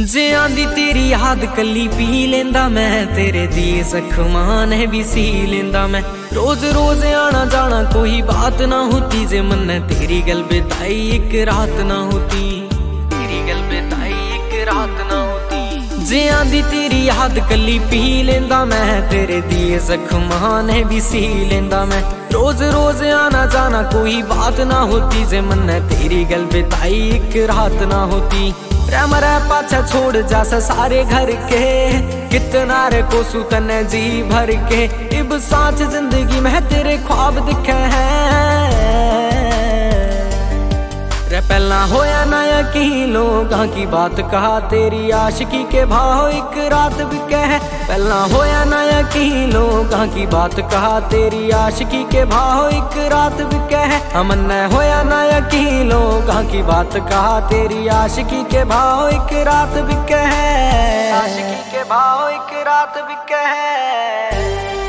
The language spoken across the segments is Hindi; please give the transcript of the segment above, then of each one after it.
जे आंदी तेरी याद कली पी लेंदा मैं, तेरे दिए जख्मां ने भी सी लेंदा मैं। रोज रोज आना जाना कोई बात ना होती, जे मन तेरी गल बिताई एक रात ना होती, तेरी गल बिताई एक रात ना होती। जे आंदी तेरी याद कली पी लेंदा मैं, तेरे दिए जख्मां ने भी सी लेंदा मैं। रोज रोज आना जाना कोई बात ना होती, जे मन तेरी गल बिताई एक रात ना होती। मरे पाछा छोड़ जा सारे घर के, कितना रे को सुतन जी भर के। इब साच जिंदगी में तेरे ख्वाब दिखे हैं रे। पहला होया ना यकीन लोगां की बात कहा, तेरी आशिकी के भाव एक रात बिके है। पहला होया ना यकीन लोगां की बात कहा, तेरी आशिकी के भाव एक रात बिके है। अमन होया ना यकीन लोगां की बात कहा, तेरी आशिकी के भाव एक रात बिके है। आशिकी के भाव एक रात बिके है।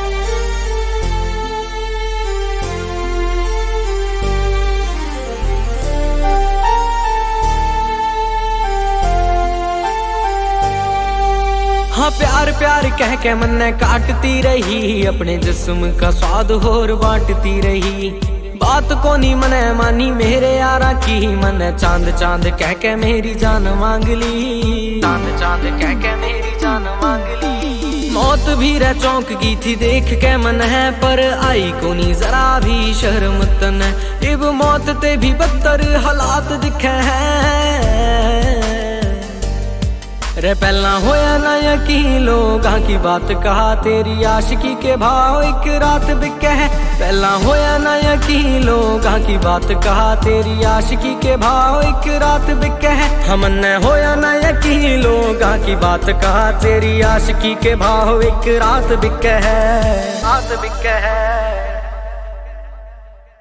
हाँ प्यार प्यार कह के मन काटती रही, अपने जिस्म का स्वाद होर बांटती रही। बात को नी मने मानी मेरे यारा की, मन चांद चांद कह के मेरी जान मांग ली, चांद चांद कह के मेरी जान मांग ली। मौत भी रह चौंक गई थी देख के मन है, पर आई को नी जरा भी शर्म तन। इब मौत ते भी बदतर हालात दिखे हैं रे। पहला होया ना यकीन लोगां की बात कहा, तेरी आशिकी के भाव एक रात बिके है। पहला होया ना यकीन लोगां की बात कहा, तेरी आशिकी के भाव एक रात बिके है। हमन होया ना यकीन लोगां की बात कहा, तेरी आशिकी के भाव एक रात बिके है, रात बिके है।